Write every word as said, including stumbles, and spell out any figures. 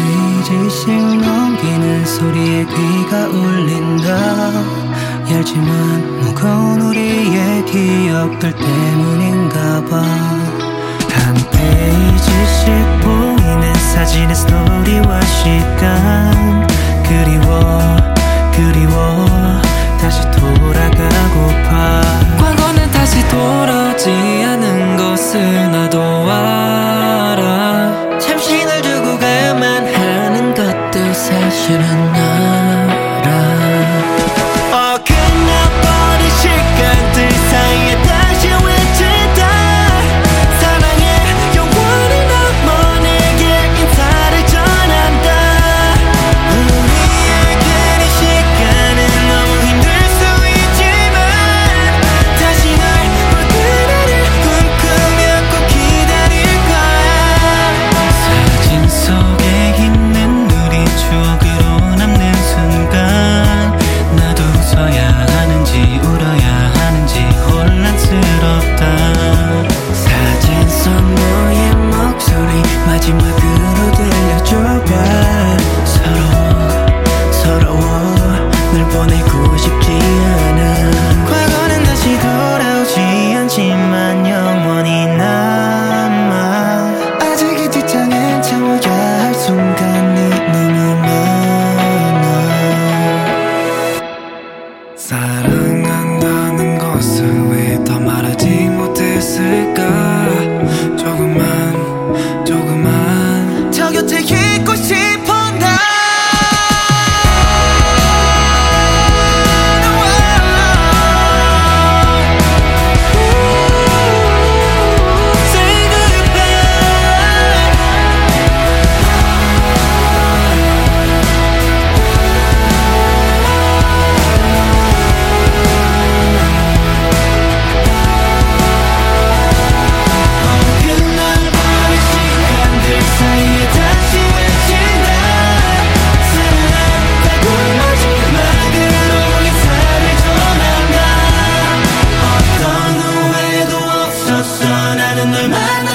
페이지씩 넘기는 소리에 귀가 울린다. 얇지만 무거운 우리의 기억들 때문인가 봐. 한 페이지씩 보이는 사진의 스토리와 시간. 그리워 그리워 다시 돌아가고파. 과거는 다시 돌아오지 않은 것을 나도 알아. 잠시 널 두고 가야만 하는 것도 사실은 알아. 어 끝나버린 시간들 사이에 다시 외친다. 사랑해 영원히 넘어 내게 인사를 전한다. 우리에게 이 시간은 너무 힘들 수 있지만 다시 널 볼 그날을 꿈꾸며 꼭 기다릴 거야. 사진 속에 있는 우리 추억으로 남는 순간. 나도 웃어야 하는지 울어야 하는지 혼란스럽다. 사진 속 너의 목소리 마지막으로 들려줘봐. 서러워 서러워 널 보내고 싶지 않아. 과거는 다시 돌아오지 않지만 영원히 남아. 아직 이 뒷장엔 채워야 할 순간이 너무 많아. 사랑한다는 것을 왜 더 말하지 못했을까. 조금만 조금만 저 곁에 있고 싶어 나. Say goodbye. 끝나버린 시간들 사이에 다시 외친다. 사랑한다고 마지막으로 인사를 전한다. 어떤 후회도 없었어. 나는 널 만나